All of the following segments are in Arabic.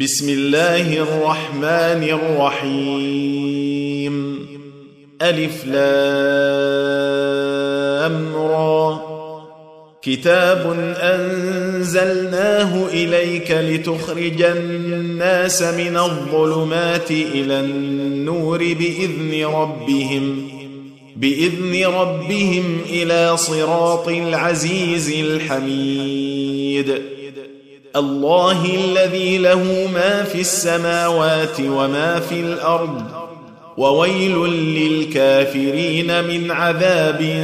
بسم الله الرحمن الرحيم ألف لام را كتاب أنزلناه إليك لتخرج الناس من الظلمات إلى النور بإذن ربهم إلى صراط العزيز الحميد الله الذي له ما في السماوات وما في الأرض وويل للكافرين من عذاب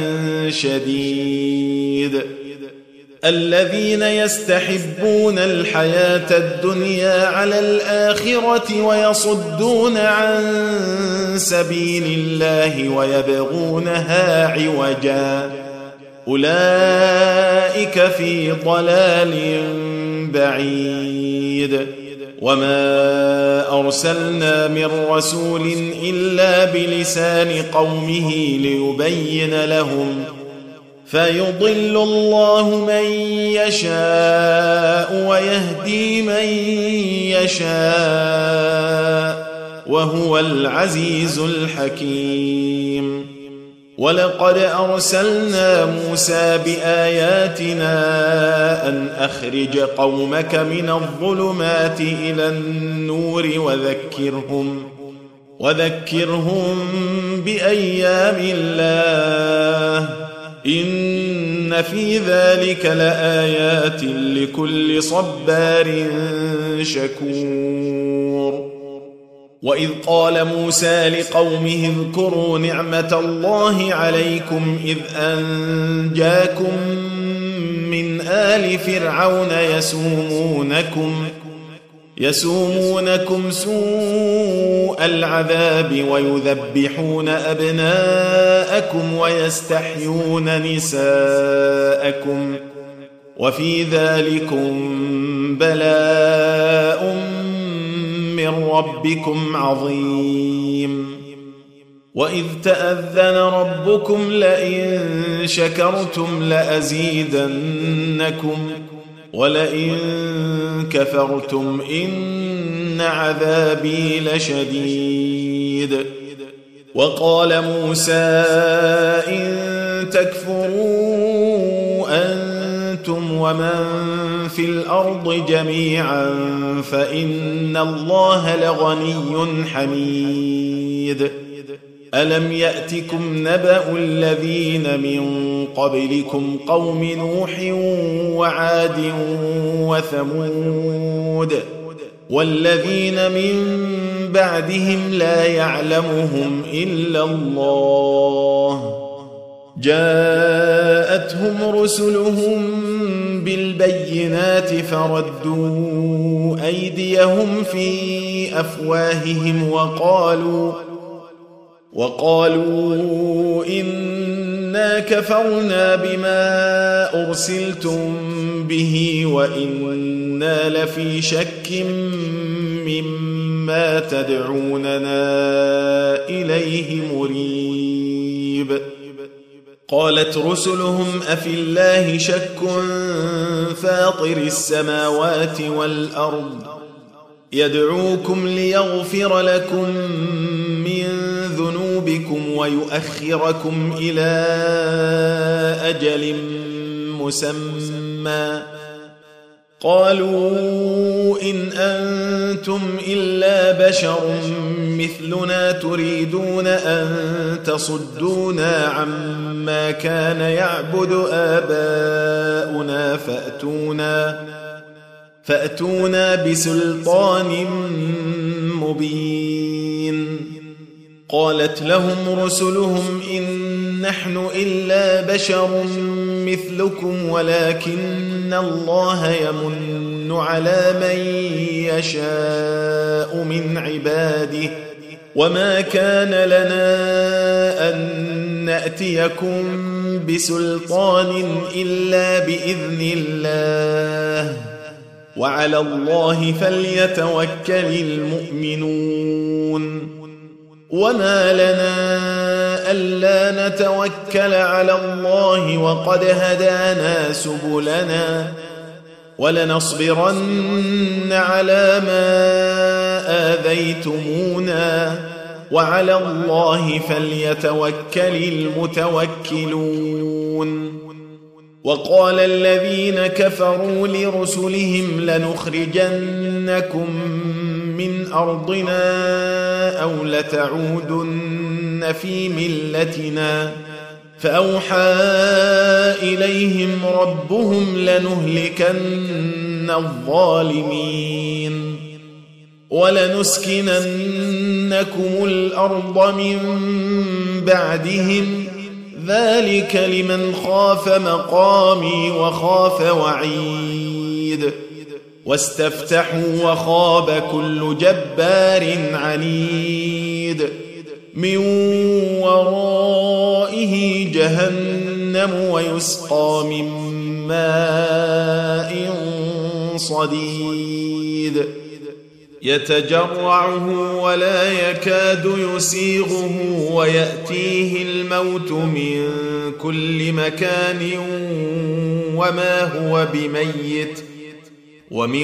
شديد الذين يستحبون الحياة الدنيا على الآخرة ويصدون عن سبيل الله ويبغونها عوجا أولئك في ضلال بعيد وما أرسلنا من رسول إلا بلسان قومه ليبين لهم فيضل الله من يشاء ويهدي من يشاء وهو العزيز الحكيم ولقد أرسلنا موسى بآياتنا أن أخرج قومك من الظلمات إلى النور وذكرهم بأيام الله إن في ذلك لآيات لكل صبار شكور وإذ قال موسى لقومه اذكروا نعمة الله عليكم إذ أنجاكم من آل فرعون يسومونكم سوء العذاب ويذبحون أبناءكم ويستحيون نساءكم وفي ذلكم بلاء من ربكم عظيم وإذ تأذن ربكم لئن شكرتم لأزيدنكم ولئن كفرتم إن عذابي لشديد وقال موسى إن تكفروا أنتم ومن في الأرض جميعا فإن الله لغني حميد ألم يأتكم نبأ الذين من قبلكم قوم نوح وعاد وثمود والذين من بعدهم لا يعلمهم إلا الله جاءتهم رسلهم بالبينات فردوا أيديهم في أفواههم وقالوا إنا كفرنا بما أرسلتم به وإنا لفي شك مما تدعوننا إليه مريب قالت رسلهم أفي الله شك فاطر السماوات والأرض يدعوكم ليغفر لكم من ذنوبكم ويؤخركم إلى أجل مسمى قالوا إن أنتم إلا بشر مثلنا تريدون أن تصدونا عما كان يعبد آباؤنا فأتونا بسلطان مبين قالت لهم رسلهم إن نحن إلا بشر مثلكم ولكن الله يمن على من يشاء من عباده وما كان لنا أن نأتيكم بسلطان إلا بإذن الله وعلى الله فليتوكل المؤمنون وما لنا ألا نتوكل على الله وقد هدانا سبلنا ولنصبرن على ما آذيتمونا وعلى الله فليتوكل المتوكلون. وقال الذين كفروا لرسلهم لنخرجنكم من أرضنا أو لتعودن في ملتنا فأوحى إليهم ربهم لنهلكن الظالمين ولنسكننكم الأرض من بعدهم ذلك لمن خاف مقامي وخاف وعيد. واستفتحوا وخاب كل جبار عنيد من ورائه جهنم ويسقى من ماء صديد يتجرعه ولا يكاد يسيغه ويأتيه الموت من كل مكان وما هو بميت ومن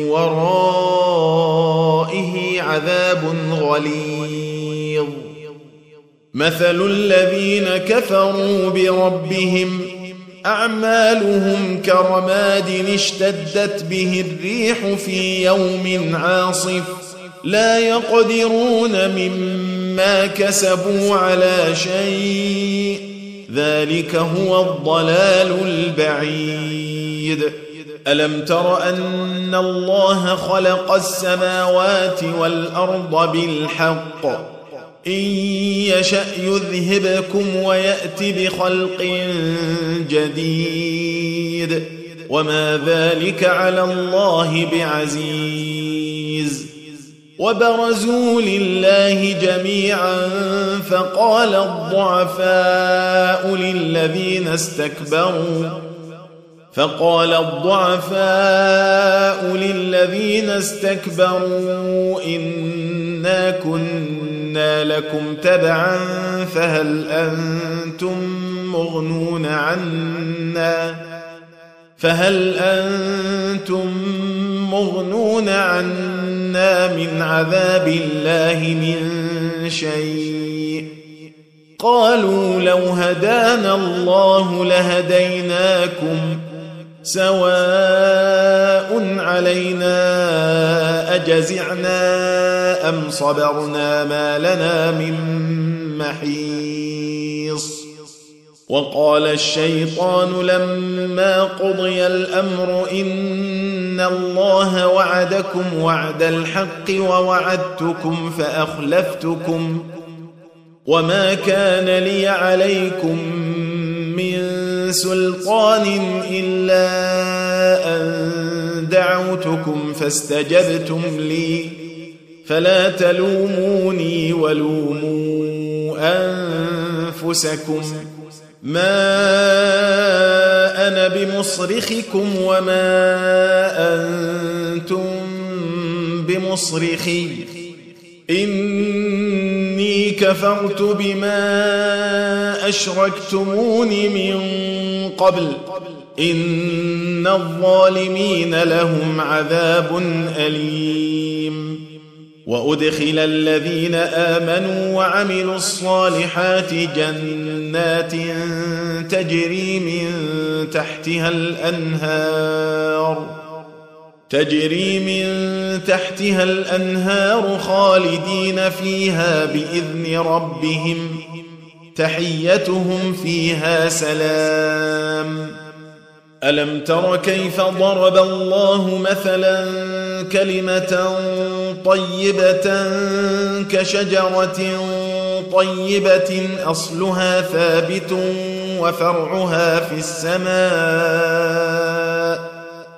ورائه عذاب غليظ. مثل الذين كفروا بربهم أعمالهم كرماد اشتدت به الريح في يوم عاصف لا يقدرون مما كسبوا على شيء ذلك هو الضلال البعيد. ألم تر أن الله خلق السماوات والأرض بالحق إن يشأ يذهبكم ويأت بخلق جديد وما ذلك على الله بعزيز. وبرزوا لله جميعا فقال الضعفاء للذين استكبروا إنا كنا لكم تبعا فهل أنتم مغنون عنا من عذاب الله من شيء قالوا لو هدانا الله لهديناكم سواء علينا أجزعنا أم صبرنا ما لنا من محيص. وقال الشيطان لما قضي الأمر إن الله وعدكم وعد الحق ووعدتكم فأخلفتكم وما كان لي عليكم من سلطان إلا أن دعوتكم فاستجبتم لي فلا تلوموني ولوموا أنفسكم ما أنا بمصرخكم وما أنتم بمصرخي إني كفرت بما أشركتمون من قبل إن الظالمين لهم عذاب أليم. وأدخل الذين آمنوا وعملوا الصالحات جنات تجري من تحتها الأنهار خالدين فيها بإذن ربهم تحيتهم فيها سلام. ألم تر كيف ضرب الله مثلا كلمة طيبة كشجرة طيبة أصلها ثابت وفرعها في السماء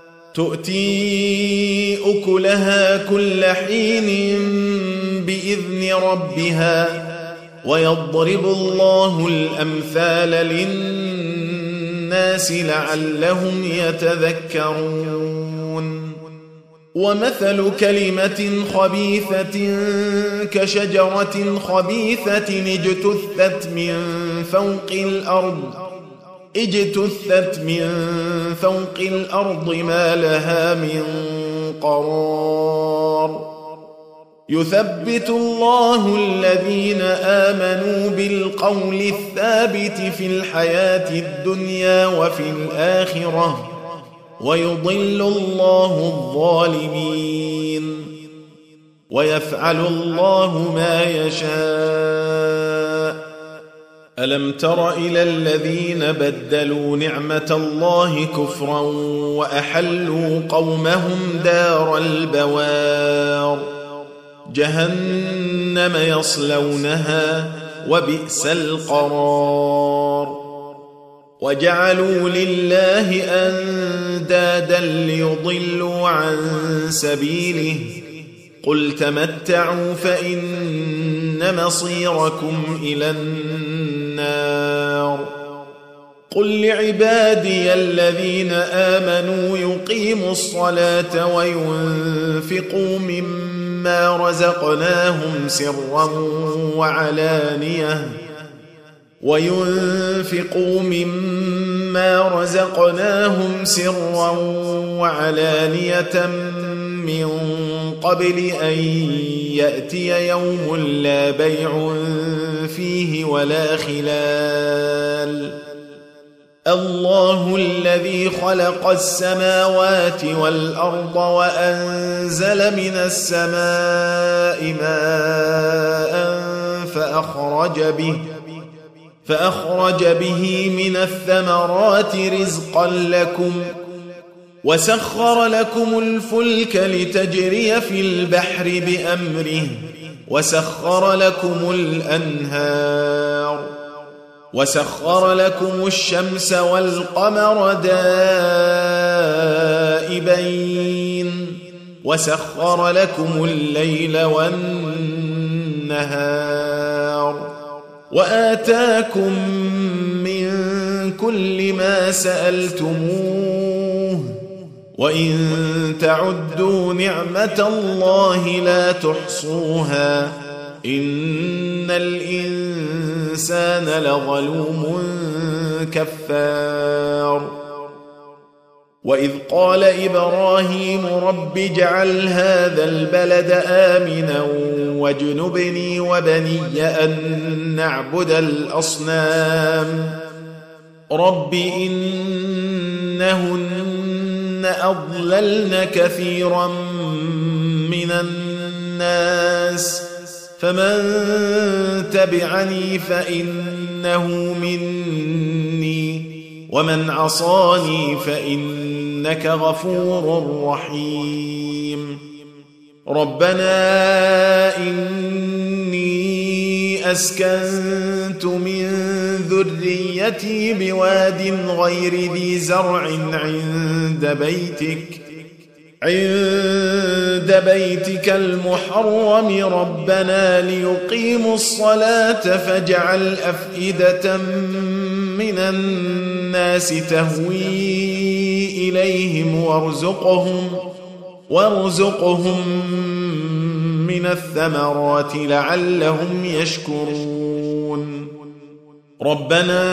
تؤتي أكلها كل حين بإذن ربها ويضرب الله الأمثال للناس لعلهم يتذكرون. ومثل كلمة خبيثة كشجرة خبيثة اجتثت من فوق الأرض اجتثت من فوق الأرض ما لها من قرار يثبت الله الذين آمنوا بالقول الثابت في الحياة الدنيا وفي الآخرة ويضل الله الظالمين ويفعل الله ما يشاء ألم تر إلى الذين بدلوا نعمة الله كفرا وأحلوا قومهم دار البوار جهنم يصلونها وبئس القرار وجعلوا لله أندادا ليضلوا عن سبيله قل تمتعوا فإن مصيركم إلى النار قل لعبادي الذين آمنوا يقيموا الصلاة وينفقوا مما رزقناهم سرا وعلانية من قبل أن يأتي يوم لا بيع فيه ولا خلال الله الذي خلق السماوات والأرض وأنزل من السماء ماء فأخرج به من الثمرات رزقا لكم وسخر لكم الفلك لتجري في البحر بأمره وسخر لكم الأنهار وسخر لكم الشمس والقمر دائبين وسخر لكم الليل والنهار وآتاكم من كل ما سألتموه وإن تعدوا نعمة الله لا تحصوها إن الإنسان لظلوم كفار وإذ قال إبراهيم رب اجعل هذا البلد آمنا واجنبني وبني أن نعبد الأصنام رب إنهن أضللن كثيرا من الناس فمن تبعني فإنه مني ومن عصاني فإنك غفور رحيم ربنا إني أسكنت من ذريتي بواد غير ذي زرع عند بيتك المحرم ربنا ليقيموا الصلاة فاجعل أفئدة من الناس تهوي إليهم وارزقهم من الثمرات لعلهم يشكرون ربنا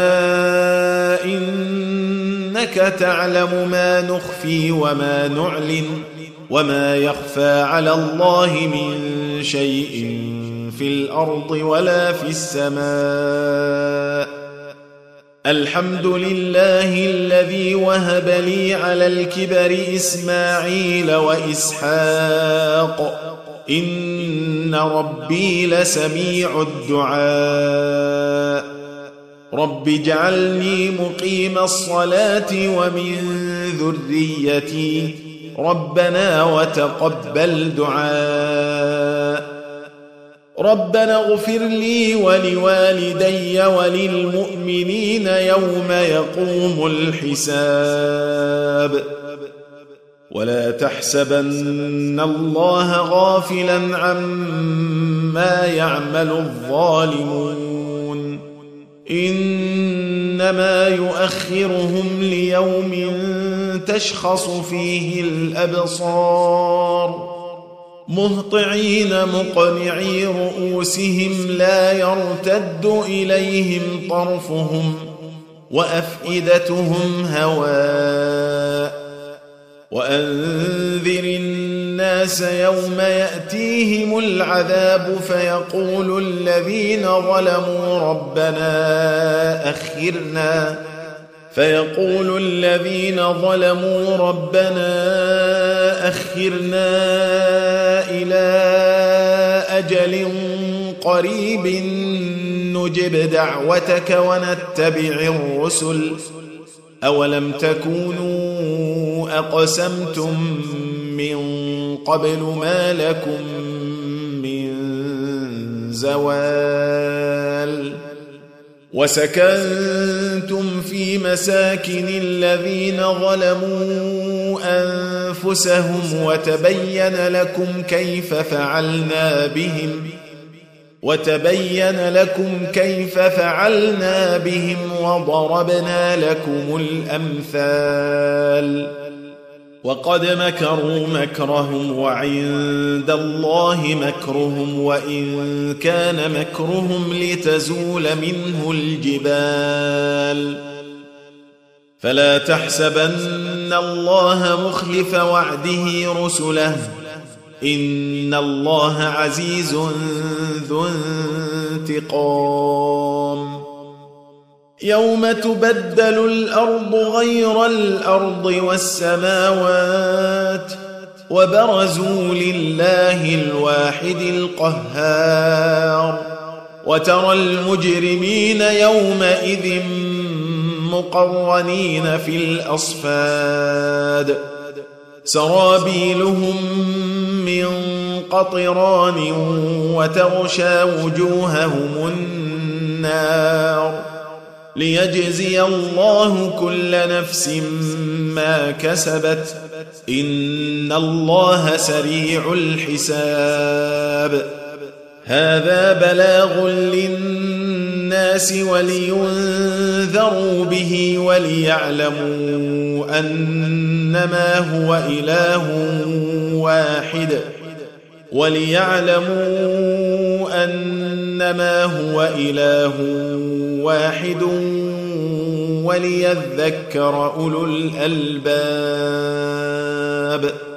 إنك تعلم ما نخفي وما نعلن وما يخفى على الله من شيء في الأرض ولا في السماء الحمد لله الذي وهب لي على الكبر إسماعيل وإسحاق إن ربي لسميع الدعاء رب اجعلني مقيم الصلاة ومن ذريتي ربنا وتقبل دعاء ربنا اغفر لي ولوالدي وللمؤمنين يوم يقوم الحساب ولا تحسبن الله غافلا عما يعمل الظالمون إنما يؤخرهم ليوم تشخص فيه الأبصار مهطعين مقنعي رؤوسهم لا يرتد إليهم طرفهم وأفئدتهم هواء وأنذر الناس يوم يأتيهم العذاب فيقول الذين ظلموا ربنا أخرنا إلى أجل قريب نجب دعوتك ونتبع الرسل أولم تكونوا أقسمتم من قبل ما لكم من زوال وسكنتم في مساكن الذين ظلموا أنفسهم وتبين لكم كيف فعلنا بهم وضربنا لكم الأمثال وقد مكروا مكرهم وعند الله مكرهم وإن كان مكرهم لتزول منه الجبال فلا تحسبن الله مخلف وعده رسله إن الله عزيز ذو انتقام يوم تبدل الأرض غير الأرض والسماوات وبرزوا لله الواحد القهار وترى المجرمين يومئذ مقرنين في الأصفاد سرابيلهم من قطران وتغشى وجوههم النار ليجزي الله كل نفس ما كسبت إن الله سريع الحساب هذا بلاغ للناس ولينذروا به وليعلموا أنما هو إله واحد وليذكر أولو الألباب